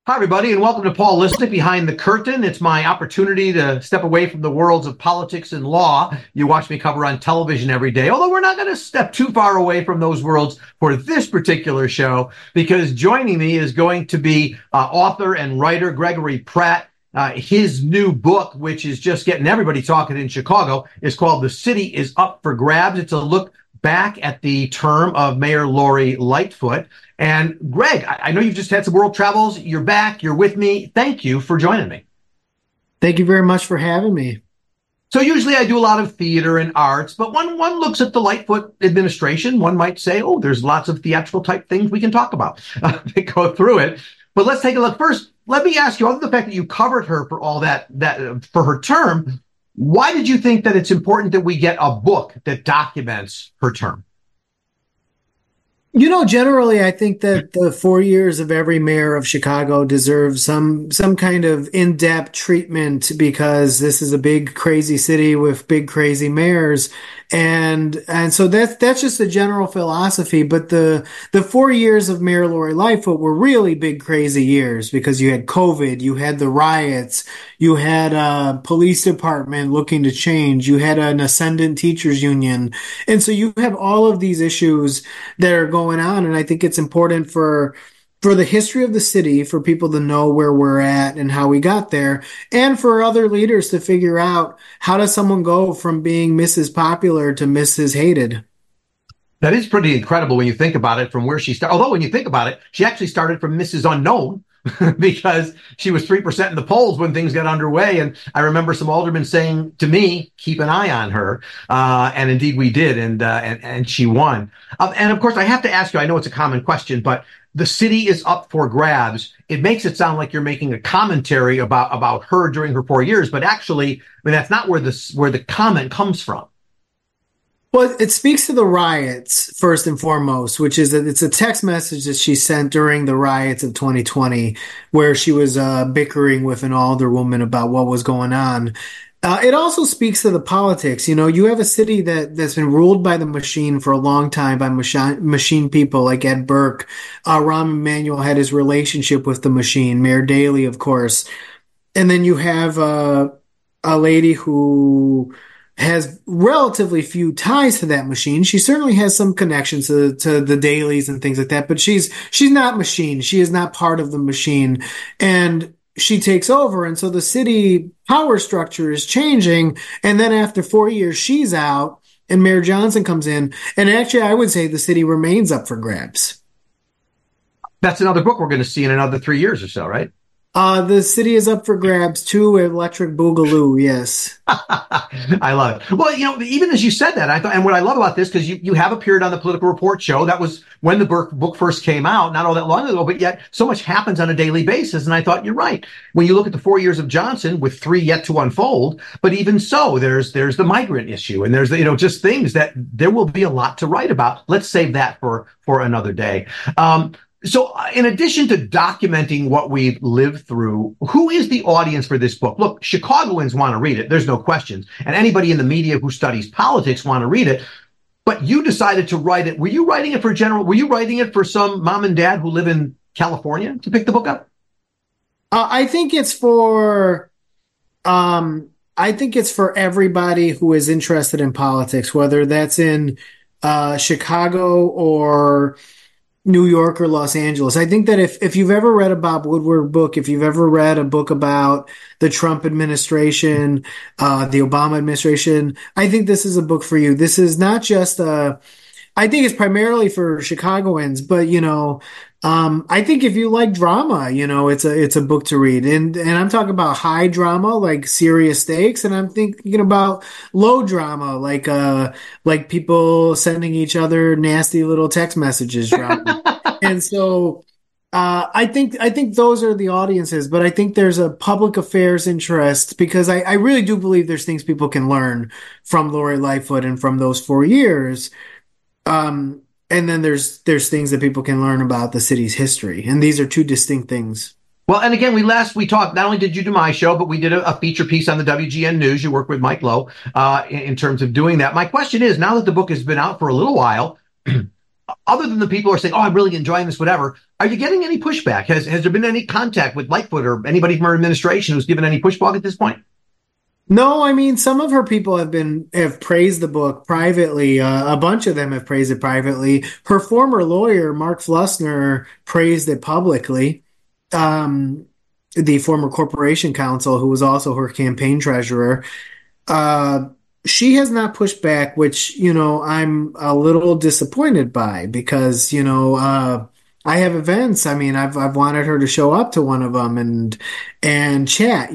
Hi, everybody, and welcome to Paul Lisnek Behind the Curtain. It's my opportunity to step away from the worlds of politics and law you watch me cover on television every day, although we're not going to step too far away from those worlds for this particular show, because joining me is going to be author and writer Gregory Pratt. His new book, which is just getting everybody talking in Chicago, is called The City is Up for Grabs. It's a look back at the term of Mayor Lori Lightfoot. And Greg, I know you've just had some world travels. You're back. You're with me. Thank you for joining me. Thank you very much for having me. So usually I do a lot of theater and arts, but when one looks at the Lightfoot administration, one might say, oh, there's lots of theatrical type things we can talk about. They go through it. But let's take a look. First, let me ask you, other than the fact that you covered her for all that for her term, why did you think that it's important that we get a book that documents her term? You know, generally, I think that the 4 years of every mayor of Chicago deserves some kind of in-depth treatment, because this is a big, crazy city with big, crazy mayors. And so that's just the general philosophy. But the 4 years of Mayor Lori Lightfoot were really big, crazy years, because you had COVID, you had the riots, you had a police department looking to change, you had an ascendant teachers union. And so you have all of these issues that are going on. And I think it's important for the history of the city, for people to know where we're at and how we got there, and for other leaders to figure out, how does someone go from being Mrs. Popular to Mrs. Hated? That is pretty incredible when you think about it, from where she started. Although when you think about it, she actually started from Mrs. Unknown, because she was 3% in the polls when things got underway. And I remember some aldermen saying to me, keep an eye on her. And indeed we did. And she won. And of course, I have to ask you, I know it's a common question, but the city is up for grabs. It makes it sound like you're making a commentary about her during her 4 years, but actually, I mean, that's not where the comment comes from. Well, it speaks to the riots first and foremost, which is that it's a text message that she sent during the riots of 2020, where she was bickering with an alderwoman about what was going on. It also speaks to the politics. You know, you have a city that's been ruled by the machine for a long time, by machine people like Ed Burke. Rahm Emanuel had his relationship with the machine, Mayor Daley, of course. And then you have a lady who has relatively few ties to that machine. She certainly has some connections to the Dailies and things like that, but she's not machine. She is not part of the machine. And she takes over, and so the city power structure is changing. And then after 4 years, she's out, and Mayor Johnson comes in. And actually, I would say the city remains up for grabs. That's another book we're going to see in another 3 years or so, right? The city is up for grabs too. Electric Boogaloo, yes. I love it. Well, you know, even as you said that, I thought, and what I love about this, because you have appeared on the Political Report show. That was when the book first came out, not all that long ago, but yet so much happens on a daily basis. And I thought, you're right. When you look at the 4 years of Johnson, with 3 yet to unfold, but even so, there's the migrant issue, and there's just things that there will be a lot to write about. Let's save that for another day. So in addition to documenting what we've lived through, who is the audience for this book? Look, Chicagoans want to read it. There's no questions. And anybody in the media who studies politics want to read it. But you decided to write it. Were you writing it for some mom and dad who live in California to pick the book up? I think it's for everybody who is interested in politics, whether that's in Chicago or New York or Los Angeles. I think that if you've ever read a Bob Woodward book, if you've ever read a book about the Trump administration, the Obama administration, I think this is a book for you. This is not just I think it's primarily for Chicagoans, but I think if you like drama, it's a book to read. And I'm talking about high drama, like serious stakes, and I'm thinking about low drama, like people sending each other nasty little text messages drama. And so I think those are the audiences, but I think there's a public affairs interest, because I really do believe there's things people can learn from Lori Lightfoot and from those 4 years. And then there's things that people can learn about the city's history. And these are two distinct things. Well, and again, we talked, not only did you do my show, but we did a feature piece on the WGN News. You worked with Mike Lowe in terms of doing that. My question is, now that the book has been out for a little while, other than the people who are saying, oh, I'm really enjoying this, whatever, Are you getting any pushback? Has there been any contact with Lightfoot or anybody from her administration who's given any pushback at this point? No, I mean, some of her people have praised the book privately. A bunch of them have praised it privately. Her former lawyer, Mark Flussner, praised it publicly. The former corporation counsel, who was also her campaign treasurer, uh, she has not pushed back, which, I'm a little disappointed by because, I have events. I mean, I've wanted her to show up to one of them and chat,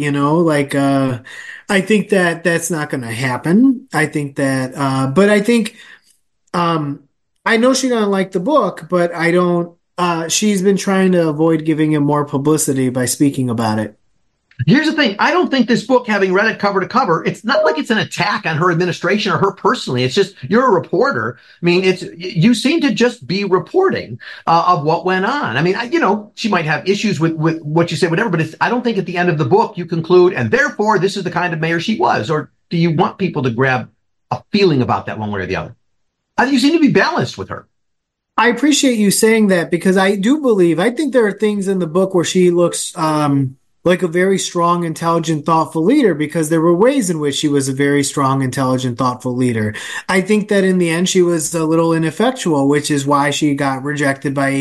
I think that that's not going to happen. I think that, but I think, um, I know she doesn't like the book, but I don't, she's been trying to avoid giving him more publicity by speaking about it. Here's the thing. I don't think this book, having read it cover to cover, it's not like it's an attack on her administration or her personally. It's just, you're a reporter. I mean, you seem to just be reporting of what went on. I mean, she might have issues with what you say, whatever, but I don't think at the end of the book you conclude, and therefore this is the kind of mayor she was. Or do you want people to grab a feeling about that one way or the other? I think you seem to be balanced with her. I appreciate you saying that because I think there are things in the book where she looks, like a very strong, intelligent, thoughtful leader because there were ways in which she was a very strong, intelligent, thoughtful leader. I think that in the end she was a little ineffectual, which is why she got rejected by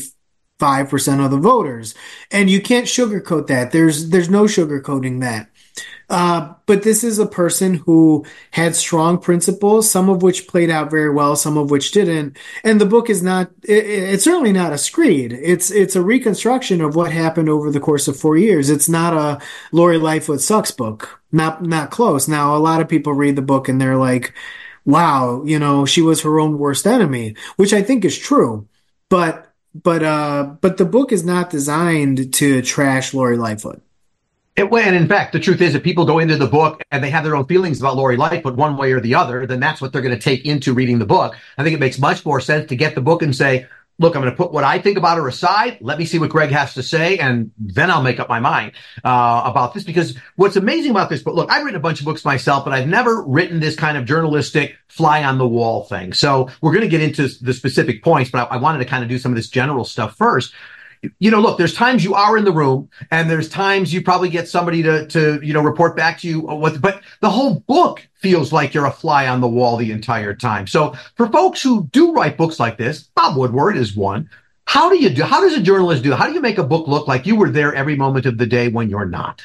85% of the voters. And you can't sugarcoat that. There's no sugarcoating that. But this is a person who had strong principles, some of which played out very well, some of which didn't. And the book is it's certainly not a screed. It's a reconstruction of what happened over the course of 4 years. It's not a Lori Lightfoot sucks book. Not close. Now, a lot of people read the book and they're like, wow, she was her own worst enemy, which I think is true. But the book is not designed to trash Lori Lightfoot. And in fact, the truth is, if people go into the book and they have their own feelings about Lori Lightfoot one way or the other, then that's what they're going to take into reading the book. I think it makes much more sense to get the book and say, look, I'm going to put what I think about her aside. Let me see what Greg has to say, and then I'll make up my mind about this. Because what's amazing about this book, look, I've written a bunch of books myself, but I've never written this kind of journalistic fly on the wall thing. So we're going to get into the specific points, but I wanted to kind of do some of this general stuff first. Look, there's times you are in the room and there's times you probably get somebody to report back to you but the whole book feels like you're a fly on the wall the entire time. So for folks who do write books like this, Bob Woodward is one. How does a journalist do that? How do you make a book look like you were there every moment of the day when you're not?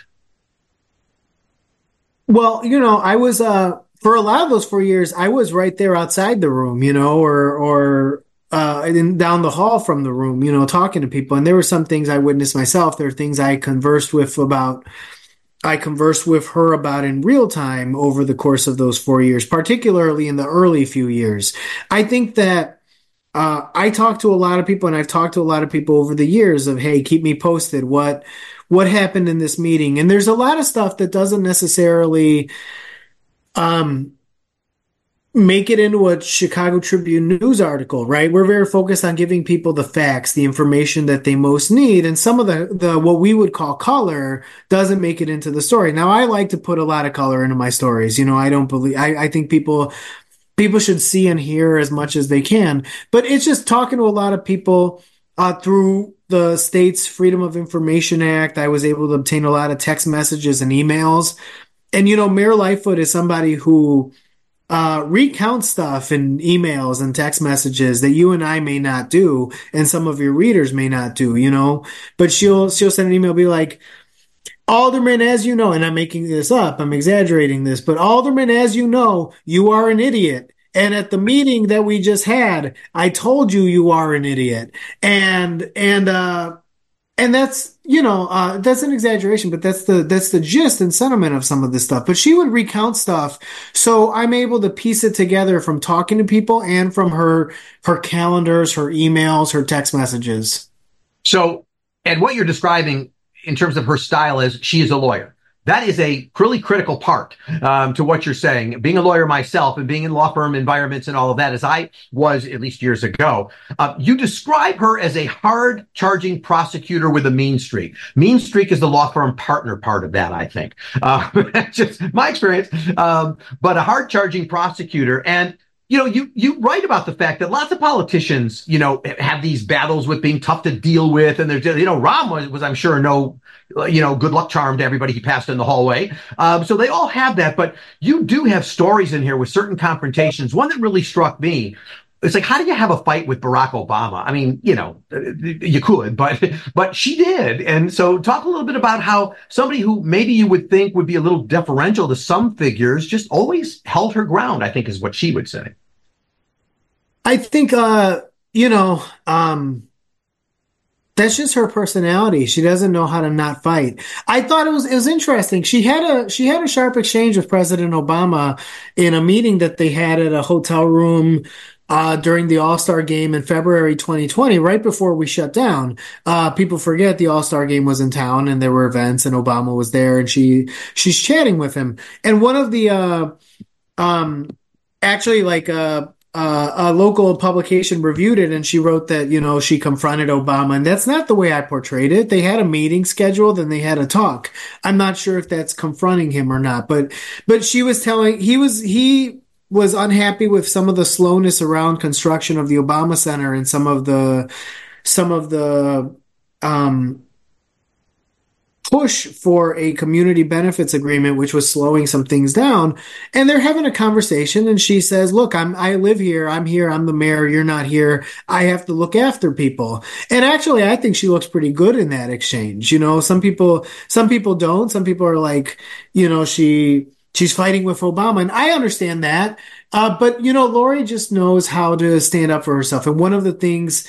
Well, I was, for a lot of those 4 years, I was right there outside the room, or down the hall from the room, talking to people. And there were some things I witnessed myself. There are things I conversed with her about in real time over the course of those 4 years, particularly in the early few years. I think that I talked to a lot of people, and I've talked to a lot of people over the years of, hey, keep me posted. What happened in this meeting? And there's a lot of stuff that doesn't necessarily make it into a Chicago Tribune news article, right? We're very focused on giving people the facts, the information that they most need. And some of the what we would call color doesn't make it into the story. Now, I like to put a lot of color into my stories. I think people should see and hear as much as they can, but it's just talking to a lot of people, through the state's Freedom of Information Act. I was able to obtain a lot of text messages and emails. And, Mayor Lightfoot is somebody who recount stuff in emails and text messages that you and I may not do, and some of your readers may not do, but she'll send an email, be like, Alderman, as you know, and I'm making this up, I'm exaggerating this, but Alderman, as you know, you are an idiot. And at the meeting that we just had, I told you are an idiot. And that's, that's an exaggeration, but that's the gist and sentiment of some of this stuff. But she would recount stuff. So I'm able to piece it together from talking to people and from her calendars, her emails, her text messages. So, and what you're describing in terms of her style is she is a lawyer. That is a really critical part to what you're saying. Being a lawyer myself and being in law firm environments and all of that, as I was at least years ago, you describe her as a hard-charging prosecutor with a mean streak. Mean streak is the law firm partner part of that, I think. That's just my experience. But a hard-charging prosecutor. And you write about the fact that lots of politicians, have these battles with being tough to deal with. And there's, Rahm was, I'm sure, no, good luck charm to everybody he passed in the hallway. So they all have that. But you do have stories in here with certain confrontations. One that really struck me. It's like, how do you have a fight with Barack Obama? I mean, you could, but she did. And so talk a little bit about how somebody who maybe you would think would be a little deferential to some figures just always held her ground, I think is what she would say. I think, that's just her personality. She doesn't know how to not fight. I thought it was interesting. She had a sharp exchange with President Obama in a meeting that they had at a hotel room during the All-Star game in February 2020, right before we shut down. People forget the All-Star game was in town and there were events and Obama was there and she's chatting with him. And one of the actually like a local publication reviewed it and she wrote that, she confronted Obama. And that's not the way I portrayed it. They had a meeting scheduled and they had a talk. I'm not sure if that's confronting him or not, but she was telling, he was unhappy with some of the slowness around construction of the Obama Center and some of the push for a community benefits agreement, which was slowing some things down. And they're having a conversation and she says, look, I live here. I'm here. I'm the mayor. You're not here. I have to look after people. And actually, I think she looks pretty good in that exchange. Some people don't. Some people are like, she's fighting with Obama. And I understand that. But Lori just knows how to stand up for herself. And one of the things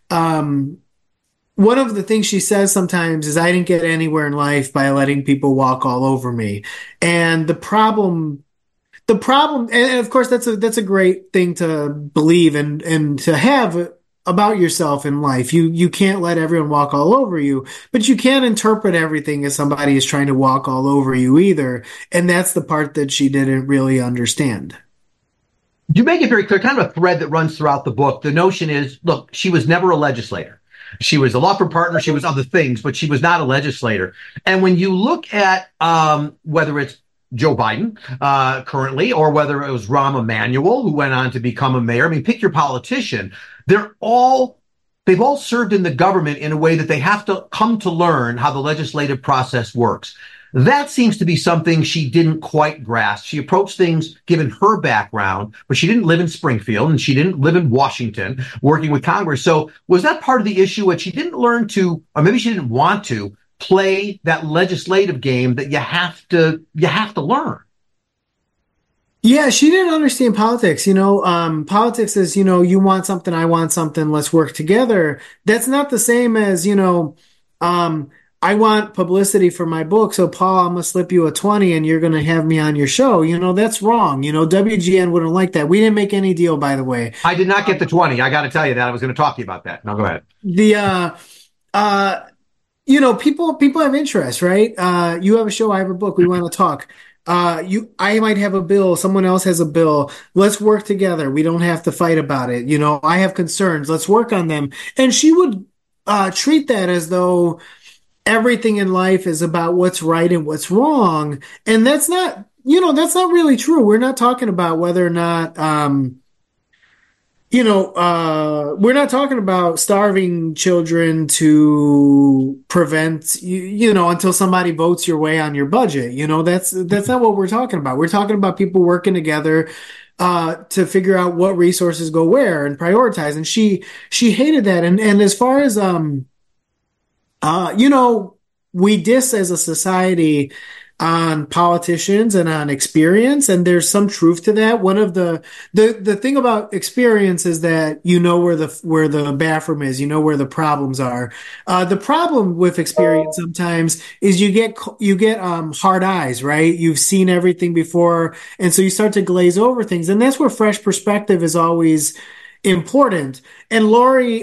she says sometimes is, I didn't get anywhere in life by letting people walk all over me. And the problem, and of course that's a great thing to believe and to have about yourself in life. You can't let everyone walk all over you, but you can't interpret everything as somebody is trying to walk all over you either. And that's the part that she didn't really understand. You make it very clear, kind of a thread that runs throughout the book. The notion is, look, she was never a legislator. She was a law firm partner. She was other things, but she was not a legislator. And when you look at whether it's Joe Biden currently, or whether it was Rahm Emanuel, who went on to become a mayor, I mean, pick your politician. They've all served in the government in a way that they have to come to learn how the legislative process works. That seems to be something she didn't quite grasp. She approached things given her background, but she didn't live in Springfield and she didn't live in Washington working with Congress. So was that part of the issue that she didn't learn to, or maybe she didn't want to play that legislative game that you have to learn? Yeah, she didn't understand politics. Politics is, you want something, I want something, let's work together. That's not the same as, I want publicity for my book, so Paul, I'm going to slip you a 20 and you're going to have me on your show. That's wrong. WGN wouldn't like that. We didn't make any deal, by the way. I did not get the 20. I got to tell you that. I was going to talk to you about that. Now go ahead. People have interest, right? You have a show, I have a book, we want to talk. I might have a bill, someone else has a bill. Let's work together. We don't have to fight about it. I have concerns. Let's work on them. And she would treat that as though everything in life is about what's right and what's wrong. And that's not really true. We're not talking about whether or not, we're not talking about starving children to prevent, until somebody votes your way on your budget. That's not what we're talking about. We're talking about people working together to figure out what resources go where and prioritize. And she hated that. And as far as, we diss as a society on politicians and on experience, and there's some truth to that. One of the thing about experience is that where the bathroom is, where the problems are. The problem with experience sometimes is you get hard eyes, right? You've seen everything before, and so you start to glaze over things, and that's where fresh perspective is always important. And Lori,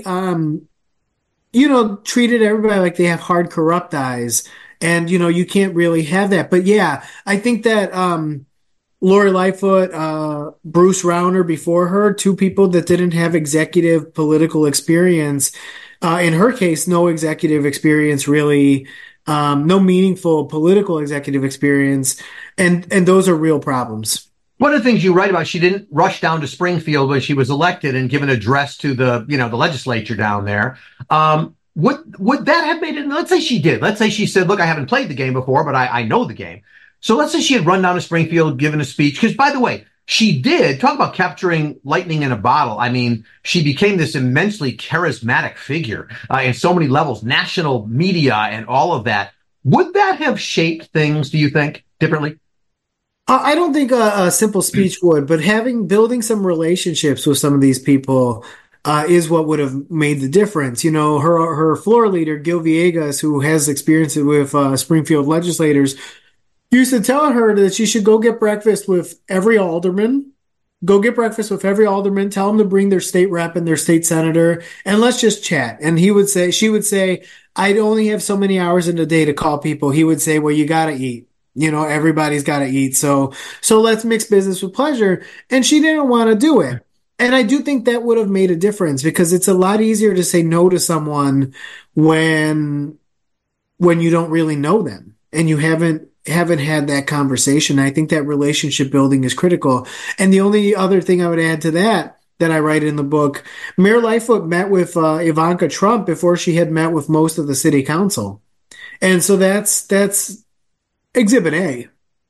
treated everybody like they have hard, corrupt eyes. And, you can't really have that. But yeah, I think that Lori Lightfoot, Bruce Rauner before her, two people that didn't have executive political experience. In her case, no executive experience really, no meaningful political executive experience. And those are real problems. One of the things you write about, she didn't rush down to Springfield when she was elected and give an address to the legislature down there. Would that have made it? Let's say she did. Let's say she said, look, I haven't played the game before, but I know the game. So let's say she had run down to Springfield, given a speech. Because by the way, she did talk about capturing lightning in a bottle. I mean, she became this immensely charismatic figure in so many levels, national media and all of that. Would that have shaped things, do you think, differently? I don't think a simple speech would, but building some relationships with some of these people is what would have made the difference. You know, her floor leader, Gil Villegas, who has experience with Springfield legislators, used to tell her that she should go get breakfast with every alderman. Go get breakfast with every alderman. Tell them to bring their state rep and their state senator, and let's just chat. And she would say, I'd only have so many hours in the day to call people. He would say, well, you got to eat. You know, everybody's got to eat. So let's mix business with pleasure. And she didn't want to do it. And I do think that would have made a difference because it's a lot easier to say no to someone when you don't really know them and you haven't had that conversation. I think that relationship building is critical. And the only other thing I would add to that I write in the book, Mayor Lightfoot met with Ivanka Trump before she had met with most of the city council. And so that's Exhibit A.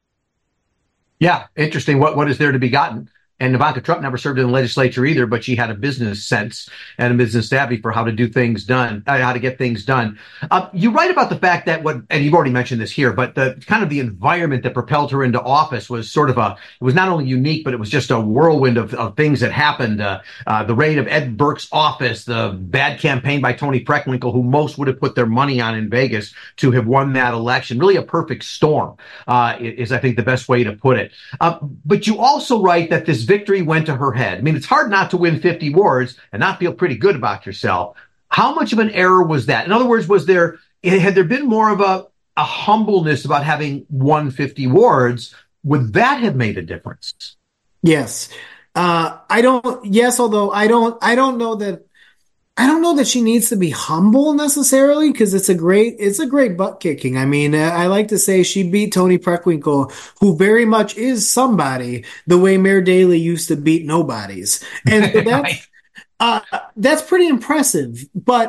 Yeah, interesting. What is there to be gotten? And Ivanka Trump never served in the legislature either, but she had a business sense and a business savvy for how to get things done. You write about the fact that and you've already mentioned this here, but the kind of the environment that propelled her into office was it was not only unique, but it was just a whirlwind of things that happened. The raid of Ed Burke's office, the bad campaign by Toni Preckwinkle, who most would have put their money on in Vegas to have won that election. Really a perfect storm, is I think the best way to put it. But you also write that this victory went to her head. I mean, it's hard not to win 50 wards and not feel pretty good about yourself. How much of an error was that? In other words, had there been more of a humbleness about having won 50 wards? Would that have made a difference? Yes. Although I don't know that she needs to be humble necessarily because it's a great butt kicking. I mean, I like to say she beat Toni Preckwinkle, who very much is somebody, the way Mayor Daley used to beat nobodies, and so that's pretty impressive. But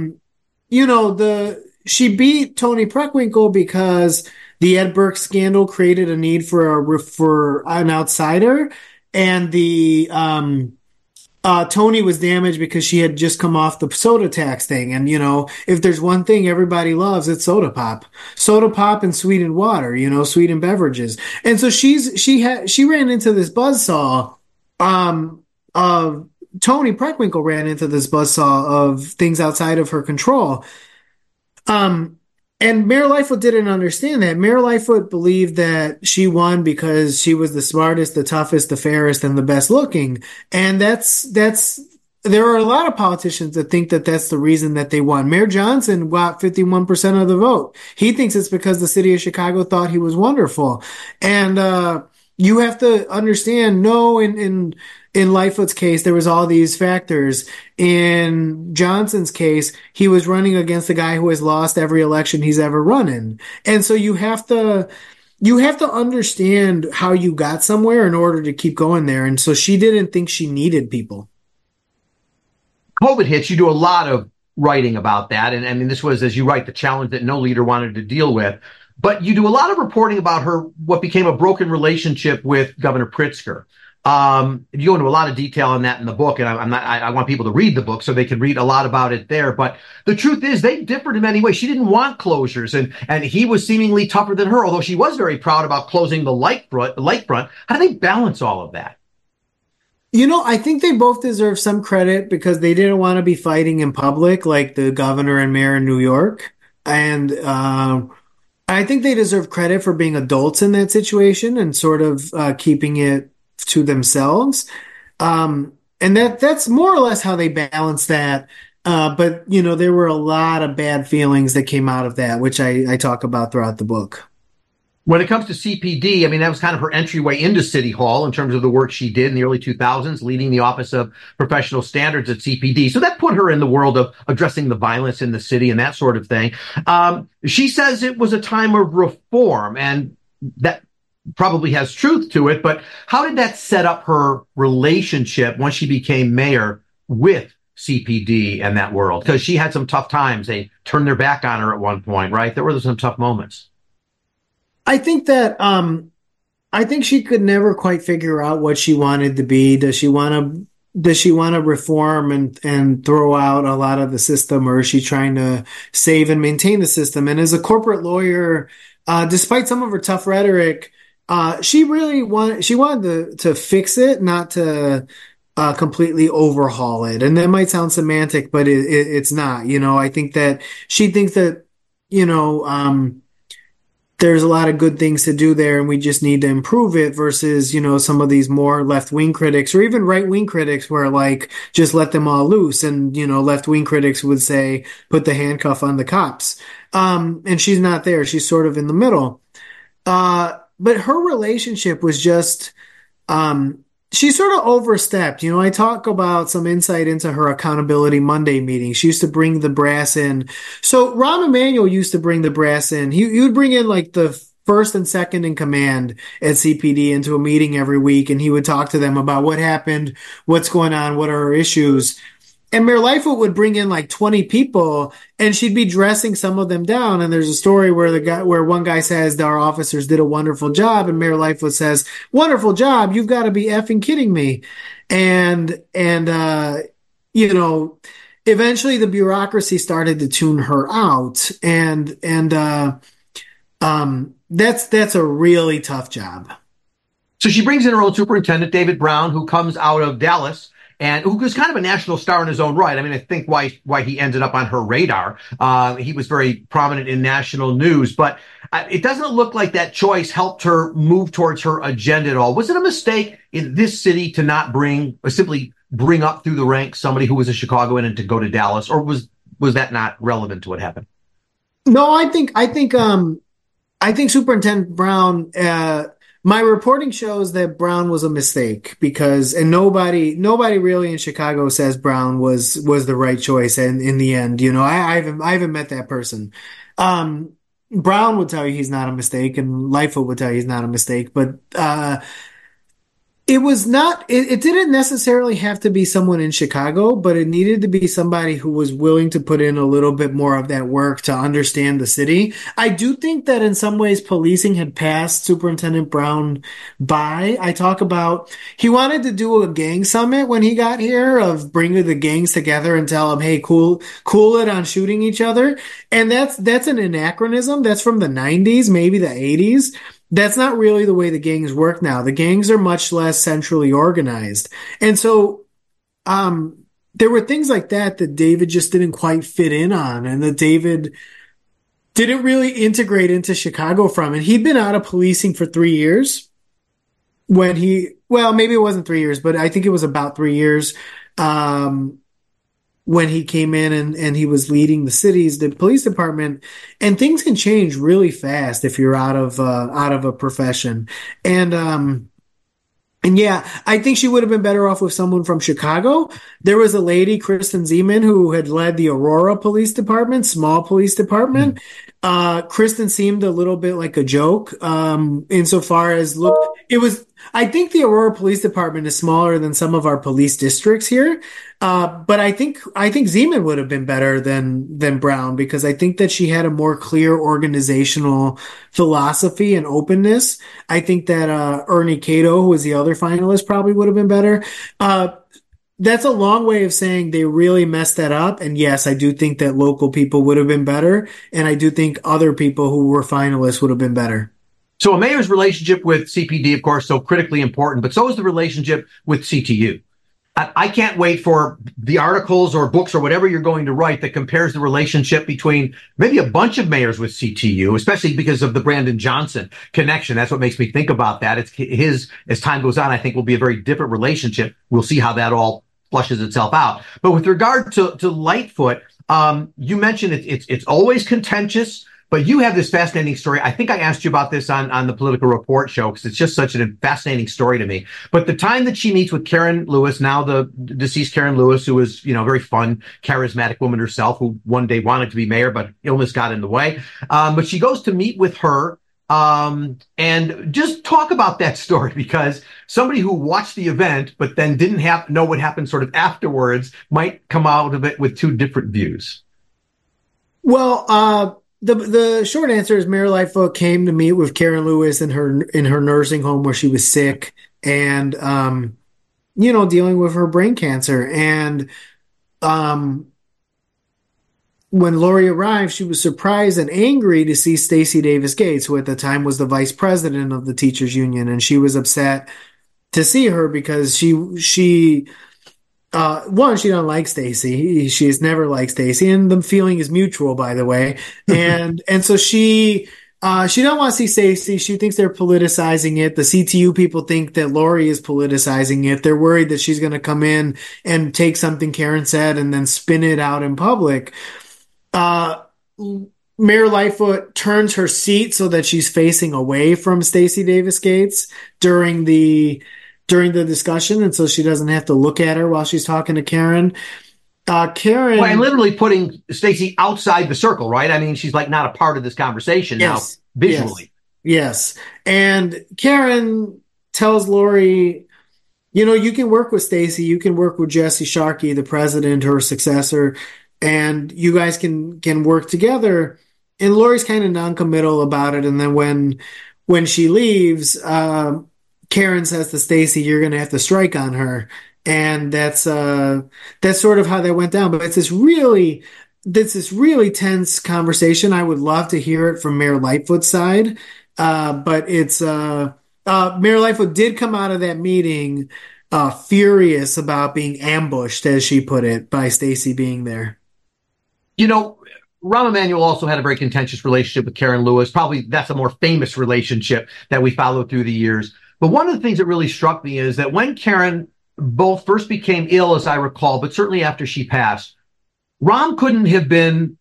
she beat Toni Preckwinkle because the Ed Burke scandal created a need for an outsider, and Toni was damaged because she had just come off the soda tax thing. And, if there's one thing everybody loves, it's soda pop and sweetened water, sweetened beverages. And so she ran into this buzzsaw, Toni Preckwinkle ran into this buzzsaw of things outside of her control. And Mayor Lightfoot didn't understand that. Mayor Lightfoot believed that she won because she was the smartest, the toughest, the fairest, and the best looking. And there are a lot of politicians that think that that's the reason that they won. Mayor Johnson got 51% of the vote. He thinks it's because the city of Chicago thought he was wonderful. And you have to understand, in Lightfoot's case, there was all these factors. In Johnson's case, he was running against a guy who has lost every election he's ever run in. And so you have to understand how you got somewhere in order to keep going there. And so she didn't think she needed people. COVID hits. You do a lot of writing about that. And I mean, this was, as you write, the challenge that no leader wanted to deal with. But you do a lot of reporting about what became a broken relationship with Governor Pritzker. You go into a lot of detail on that in the book, and I want people to read the book so they can read a lot about it there. But the truth is, they differed in many ways. She didn't want closures, and he was seemingly tougher than her, although she was very proud about closing the lakefront. How do they balance all of that? I think they both deserve some credit because they didn't want to be fighting in public like the governor and mayor in New York. And I think they deserve credit for being adults in that situation and sort of keeping it to themselves. And that's more or less how they balance that. But there were a lot of bad feelings that came out of that, which I talk about throughout the book. When it comes to CPD, I mean, that was kind of her entryway into City Hall in terms of the work she did in the early 2000s, leading the Office of Professional Standards at CPD. So that put her in the world of addressing the violence in the city and that sort of thing. She says it was a time of reform, and that probably has truth to it, but how did that set up her relationship once she became mayor with CPD and that world? Because she had some tough times. They turned their back on her at one point, right? There were some tough moments. I think that I think she could never quite figure out what she wanted to be. Does she want to reform and throw out a lot of the system, or is she trying to save and maintain the system? And as a corporate lawyer, despite some of her tough rhetoric, she wanted to fix it, not to completely overhaul it. And that might sound semantic, but it's not. I think that she thinks that you know. There's a lot of good things to do there, and we just need to improve it versus, some of these more left-wing critics or even right-wing critics where like, just let them all loose. And, left-wing critics would say, put the handcuff on the cops. And she's not there. She's sort of in the middle. But her relationship was just, she sort of overstepped. I talk about some insight into her Accountability Monday meeting. She used to bring the brass in. So Rahm Emanuel used to bring the brass in. He would bring in like the first and second in command at CPD into a meeting every week, and he would talk to them about what happened, what's going on, what are our issues. And Mayor Lightfoot would bring in like 20 people, and she'd be dressing some of them down. And there's a story where one guy says our officers did a wonderful job, and Mayor Lightfoot says, "Wonderful job? You've got to be effing kidding me." And eventually the bureaucracy started to tune her out, and that's a really tough job. So she brings in her own superintendent, David Brown, who comes out of Dallas, and who was kind of a national star in his own right. I mean, I think why he ended up on her radar. He was very prominent in national news, but it doesn't look like that choice helped her move towards her agenda at all. Was it a mistake in this city to not simply bring up through the ranks somebody who was a Chicagoan and to go to Dallas, or was that not relevant to what happened? No, I think Superintendent Brown, my reporting shows that Brown was a mistake and nobody really in Chicago says Brown was the right choice. And in the end, I haven't met that person. Brown would tell you he's not a mistake, and Lightfoot would tell you he's not a mistake, but, it didn't necessarily have to be someone in Chicago, but it needed to be somebody who was willing to put in a little bit more of that work to understand the city. I do think that in some ways policing had passed Superintendent Brown by. I talk about, he wanted to do a gang summit when he got here of bringing the gangs together and tell them, hey, cool it on shooting each other. And that's an anachronism. That's from the 90s, maybe the 80s. That's not really the way the gangs work now. The gangs are much less centrally organized. And so there were things like that David just didn't quite fit in on, and that David didn't really integrate into Chicago from. And he'd been out of policing for 3 years maybe it wasn't 3 years, but I think it was about 3 years when he came in and he was leading the police department, and things can change really fast if you're out of a profession. And yeah, I think she would have been better off with someone from Chicago. There was a lady, Kristen Zeman, who had led the Aurora Police Department, small police department. Kristen seemed a little bit like a joke, insofar as I think the Aurora Police Department is smaller than some of our police districts here. But I think Zeman would have been better than Brown, because I think that she had a more clear organizational philosophy and openness. I think that Ernie Cato, who was the other finalist, probably would have been better. That's a long way of saying they really messed that up. And yes, I do think that local people would have been better. And I do think other people who were finalists would have been better. So a mayor's relationship with CPD, of course, so critically important, but so is the relationship with CTU. I can't wait for the articles or books or whatever you're going to write that compares the relationship between maybe a bunch of mayors with CTU, especially because of the Brandon Johnson connection. That's what makes me think about that. As time goes on, I think will be a very different relationship. We'll see how that all flushes itself out. But with regard to Lightfoot, you mentioned it's always contentious. But you have this fascinating story. I think I asked you about this on the Political Report show, because it's just such a fascinating story to me. But the time that she meets with Karen Lewis, now the deceased Karen Lewis, who was, a very fun, charismatic woman herself, who one day wanted to be mayor, but illness got in the way. But she goes to meet with her And just talk about that story because somebody who watched the event but then didn't know what happened sort of afterwards might come out of it with two different views. Well, the short answer is Mayor Lightfoot came to meet with Karen Lewis in her nursing home where she was sick and dealing with her brain cancer. And um, when Lori arrived, she was surprised and angry to see Stacey Davis Gates, who at the time was the vice president of the teachers union, and she was upset to see her because one, she don't like Stacey. She has never liked Stacey, and the feeling is mutual, by the way. And so she don't want to see Stacey. She thinks they're politicizing it. The CTU people think that Lori is politicizing it. They're worried that she's going to come in and take something Karen said and then spin it out in public. Uh, Mayor Lightfoot turns her seat so that she's facing away from Stacey Davis Gates during the discussion, and so she doesn't have to look at her while she's talking to Karen. Karen, well, and literally putting Stacey outside the circle, right? I mean, she's like not a part of this conversation now visually. Yes. And Karen tells Lori, you can work with Stacey, you can work with Jesse Sharkey, the president, her successor, and you guys can work together. And Lori's kind of non-committal about it. And then when she leaves, Karen says to Stacey, "You're going to have to strike on her," and that's sort of how that went down. But it's this really tense conversation. I would love to hear it from Mayor Lightfoot's side, but it's Mayor Lightfoot did come out of that meeting furious about being ambushed, as she put it, by Stacey being there. Rahm Emanuel also had a very contentious relationship with Karen Lewis. Probably that's a more famous relationship that we followed through the years. But one of the things that really struck me is that when Karen both first became ill, as I recall, but certainly after she passed, Rahm couldn't have been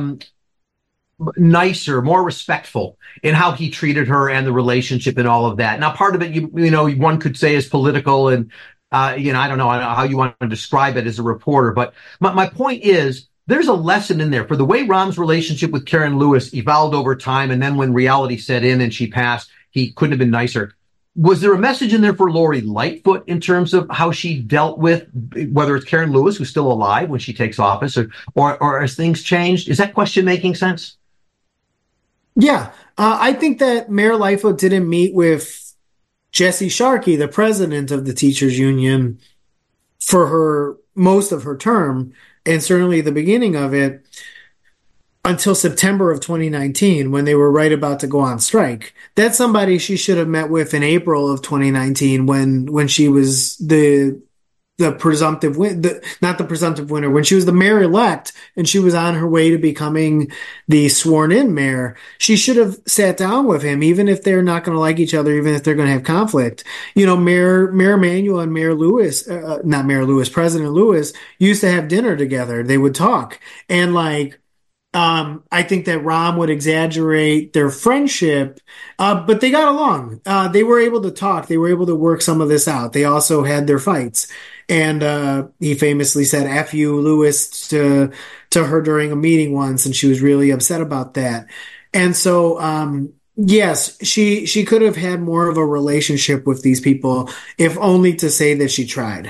nicer, more respectful in how he treated her and the relationship and all of that. Now, part of it, one could say is political, and I don't know how you want to describe it as a reporter. But my point is, there's a lesson in there for the way Rahm's relationship with Karen Lewis evolved over time, and then when reality set in and she passed, he couldn't have been nicer. Was there a message in there for Lori Lightfoot in terms of how she dealt with, whether it's Karen Lewis, who's still alive when she takes office, or as things changed? Is that question making sense? Yeah. I think that Mayor Lightfoot didn't meet with Jesse Sharkey, the president of the teachers union, for most of her term, and certainly the beginning of it, until September of 2019, when they were right about to go on strike. That's somebody she should have met with in April of 2019, when she was the presumptive not the presumptive winner, when she was the mayor-elect and she was on her way to becoming the sworn-in mayor. She should have sat down with him, even if they're not going to like each other, even if they're going to have conflict. Mayor Emanuel and Mayor Lewis, not Mayor Lewis, President Lewis, used to have dinner together. They would talk. And I think that Rahm would exaggerate their friendship, but they got along. They were able to talk. They were able to work some of this out. They also had their fights. And he famously said "F you, Lewis" to her during a meeting once, and she was really upset about that. And so, yes, she could have had more of a relationship with these people, if only to say that she tried.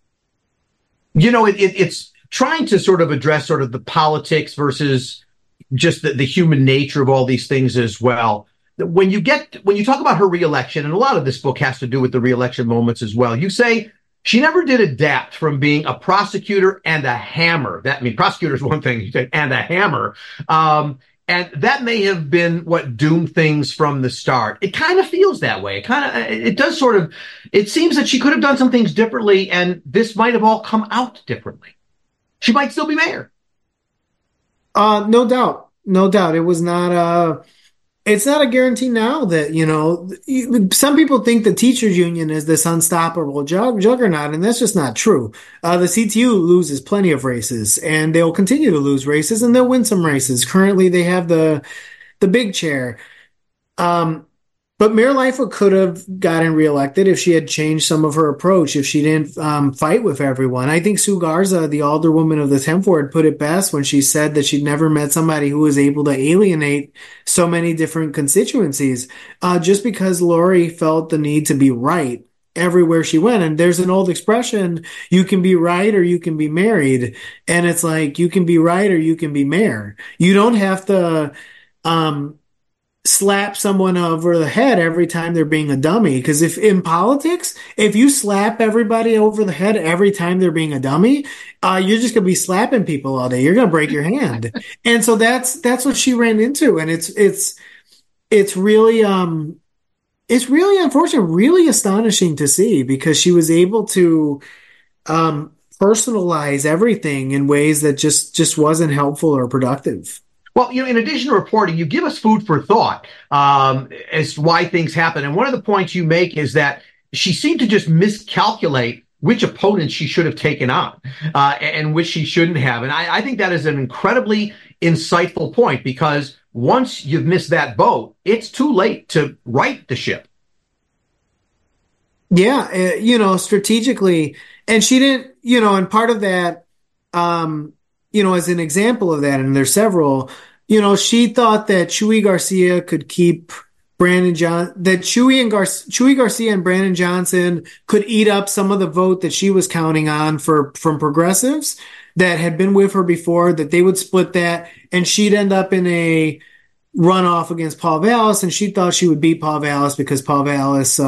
It's trying to sort of address sort of the politics versus just the human nature of all these things as well. When you talk about her reelection, and a lot of this book has to do with the reelection moments as well, you say she never did adapt from being a prosecutor and a hammer. Prosecutor is one thing, and a hammer. And that may have been what doomed things from the start. It kind of feels that way. It seems that she could have done some things differently, and this might have all come out differently. She might still be mayor. No doubt. No doubt. It was not it's not a guarantee now that, some people think the teachers union is this unstoppable juggernaut, and that's just not true. The CTU loses plenty of races, and they'll continue to lose races, and they'll win some races. Currently, they have the big chair. But Mayor Lightfoot could have gotten reelected if she had changed some of her approach, if she didn't fight with everyone. I think Sue Garza, the alderwoman of the 10th Ward, put it best when she said that she'd never met somebody who was able to alienate so many different constituencies, just because Lori felt the need to be right everywhere she went. And there's an old expression, you can be right or you can be married. And it's like, you can be right or you can be mayor. You don't have to slap someone over the head every time they're being a dummy. Because if in politics, if you slap everybody over the head every time they're being a dummy, you're just gonna be slapping people all day. You're gonna break your hand. And so that's what she ran into. And it's really it's really unfortunate, really astonishing to see, because she was able to personalize everything in ways that just wasn't helpful or productive. Well, in addition to reporting, you give us food for thought as to why things happen. And one of the points you make is that she seemed to just miscalculate which opponents she should have taken on and which she shouldn't have. And I think that is an incredibly insightful point, because once you've missed that boat, it's too late to right the ship. Yeah, strategically. And she didn't, and part of that, as an example of that, and there's several, she thought that Chuy Garcia could keep that Chuy Garcia and Brandon Johnson could eat up some of the vote that she was counting on from progressives that had been with her before, that they would split that, and she'd end up in a runoff against Paul Vallas, and she thought she would beat Paul Vallas because Paul Vallas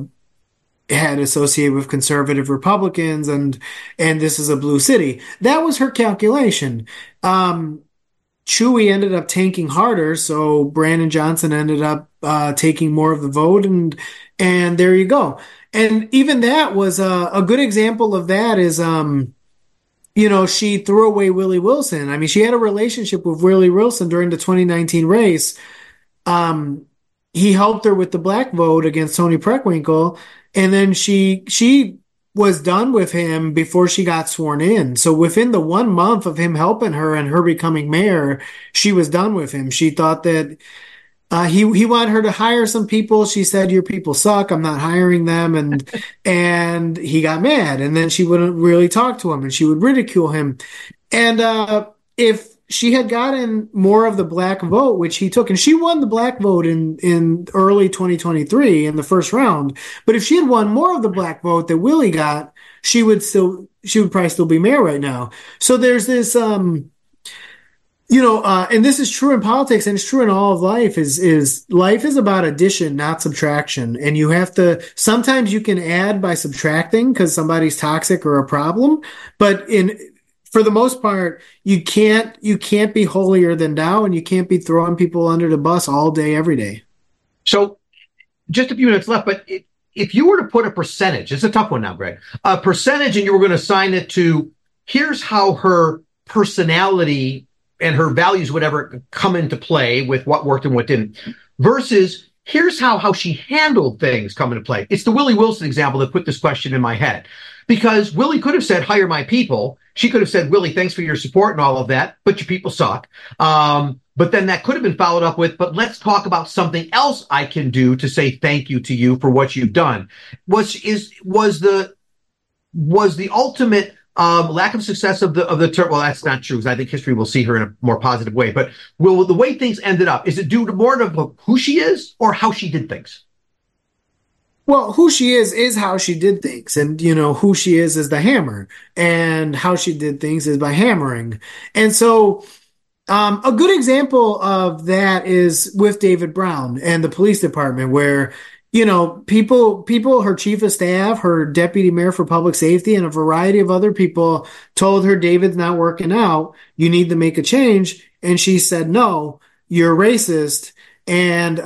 had associated with conservative Republicans, and this is a blue city. That was her calculation. Chuy ended up tanking harder, so Brandon Johnson ended up taking more of the vote, and there you go. And even that was a good example of that is, she threw away Willie Wilson. I mean, she had a relationship with Willie Wilson during the 2019 race. He helped her with the black vote against Toni Preckwinkle, and then she was done with him before she got sworn in. So within the 1 month of him helping her and her becoming mayor, she was done with him. She thought that he wanted her to hire some people. She said, "Your people suck. I'm not hiring them." And he got mad. And then she wouldn't really talk to him, and she would ridicule him. And if she had gotten more of the black vote, which he took, and she won the black vote in early 2023 in the first round. But if she had won more of the black vote that Willie got, she would probably still be mayor right now. So there's this, and this is true in politics, and it's true in all of life, is life is about addition, not subtraction. And you have to, sometimes you can add by subtracting because somebody's toxic or a problem, but for the most part, you can't be holier than thou, and you can't be throwing people under the bus all day, every day. So just a few minutes left, but if you were to put a percentage, it's a tough one now, Greg, a percentage, and you were going to assign it to, here's how her personality and her values, whatever, come into play with what worked and what didn't, versus here's how she handled things come into play. It's the Willie Wilson example that put this question in my head. Because Willie could have said, hire my people. She could have said, Willie, thanks for your support and all of that, but your people suck. But then that could have been followed up with, but let's talk about something else I can do to say thank you to you for what you've done. Was the ultimate lack of success of the term? Well, that's not true, because I think history will see her in a more positive way. But will the way things ended up, is it due to more to who she is or how she did things? Well, who she is how she did things. And, who she is the hammer. And how she did things is by hammering. And so a good example of that is with David Brown and the police department, where, people, her chief of staff, her deputy mayor for public safety, and a variety of other people told her, David's not working out. You need to make a change. And she said, no, you're racist. And,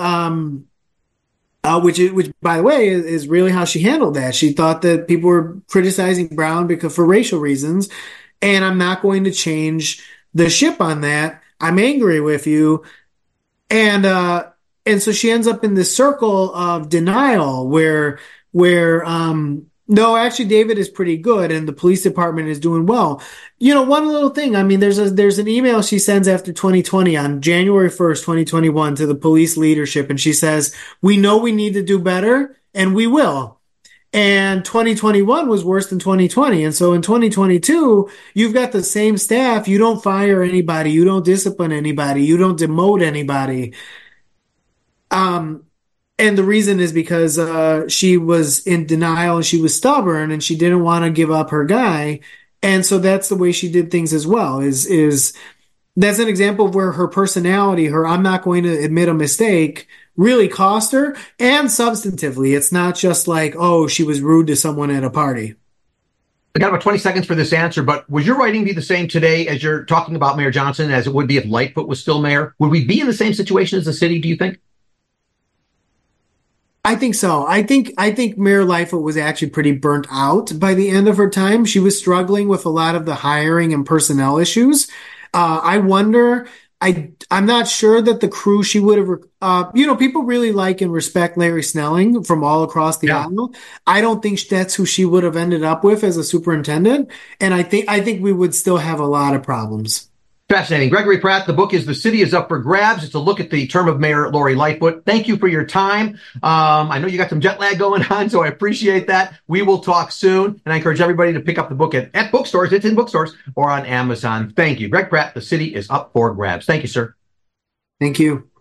which by the way is really how she handled that. She thought that people were criticizing Brown because for racial reasons, and I'm not going to change the ship on that. I'm angry with you, and so she ends up in this circle of denial where No, actually, David is pretty good, and the police department is doing well. One little thing. I mean, there's an email she sends after 2020 on January 1st, 2021, to the police leadership, and she says, "We know we need to do better, and we will." And 2021 was worse than 2020, and so in 2022, you've got the same staff. You don't fire anybody, you don't discipline anybody, you don't demote anybody. And the reason is because she was in denial and she was stubborn and she didn't want to give up her guy. And so that's the way she did things as well. Is that's an example of where her personality, her "I'm not going to admit a mistake," really cost her, and substantively. It's not just like, oh, she was rude to someone at a party. I got about 20 seconds for this answer, but would your writing be the same today as you're talking about Mayor Johnson as it would be if Lightfoot was still mayor? Would we be in the same situation as the city, do you think? I think so. I think Mayor Lightfoot was actually pretty burnt out by the end of her time. She was struggling with a lot of the hiring and personnel issues. I wonder. I'm not sure that the crew she would have. People really like and respect Larry Snelling from all across the aisle. I don't think that's who she would have ended up with as a superintendent, and I think we would still have a lot of problems. Fascinating. Gregory Pratt, the book is The City is Up for Grabs. It's a look at the term of Mayor Lori Lightfoot. Thank you for your time. I know you got some jet lag going on, so I appreciate that. We will talk soon, and I encourage everybody to pick up the book at bookstores. It's in bookstores or on Amazon. Thank you. Greg Pratt, The City is Up for Grabs. Thank you, sir. Thank you.